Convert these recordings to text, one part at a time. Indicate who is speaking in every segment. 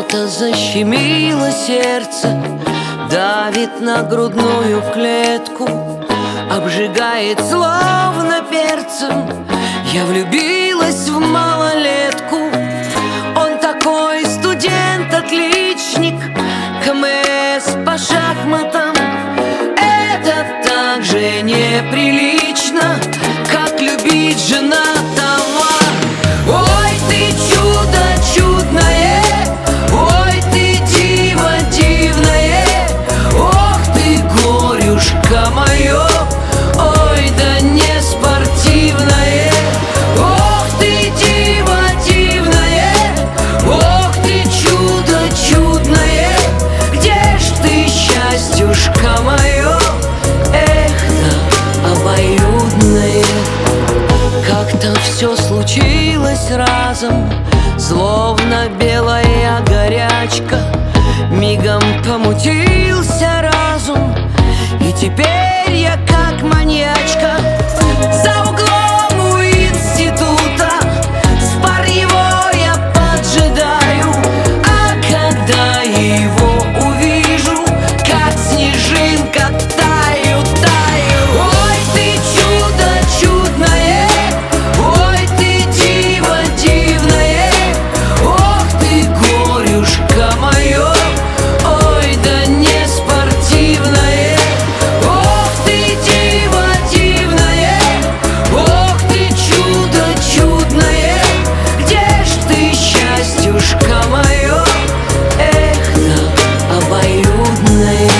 Speaker 1: Что-то защемило сердце, давит на грудную клетку, обжигает словно перцем. Я влюбилась в малолетку. Он такой студент-отличник, КМС по шахматам. Это так же неприлично, как любить женатого. Ой, ты чудо чудное, ой, ты диво дивное, ох ты, горюшка мое, ой, да не спортивное. Ох ты, диво дивное, ох ты, чудо чудное, где ж ты, счастьюшка мое, эх, да обоюдное. Как-то все случилось разом, словно белая горячка. Мигом помутился разум, и теперь я как маньячка за углом у института. Спар его я поджидаю, а когда его увижу, как снежинка таю, таю. Ой, ты чудо чудное, ой, ты диво дивное, ох ты, горюшка мое, ой, да не спортивное. Ох ты, диво дивное, ох ты, чудо чудное, где ж ты, счастьюшка мое, эх, да обоюдное.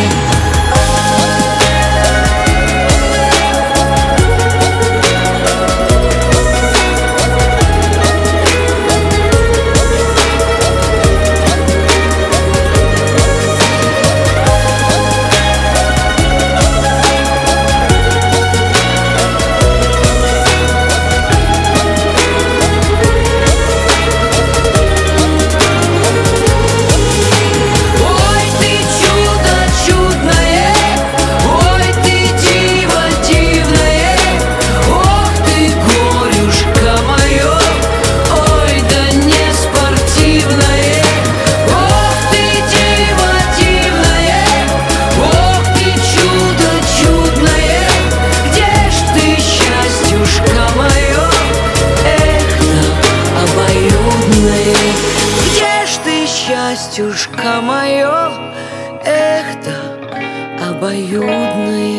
Speaker 1: Ой, ты чудо чудное, ой, ты диво дивное, ох ты, горюшка мое, ой, да не спортивное. Ох ты, диво дивное, ох ты, чудо чудное, где ж ты, счастьюшка мое, эх, да обоюдное. Где ж ты, счастьюшка мое, эх, да обоюдное.